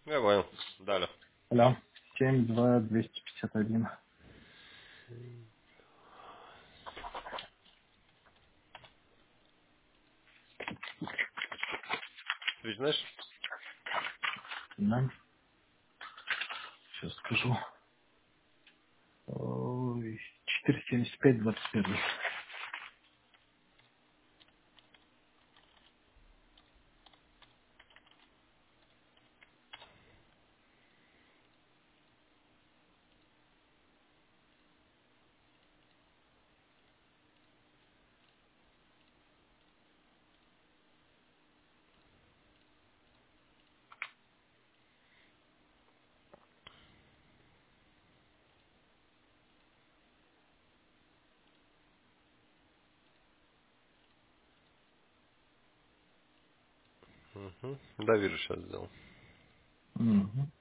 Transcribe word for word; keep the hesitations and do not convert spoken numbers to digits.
Я понял. Далее. Алло. семь два двести пятьдесят один. Ты ведь знаешь? Да. Сейчас скажу. Ой, четыреста семьдесят пять двадцать один. Угу. Да, вижу, сейчас сделал. Угу.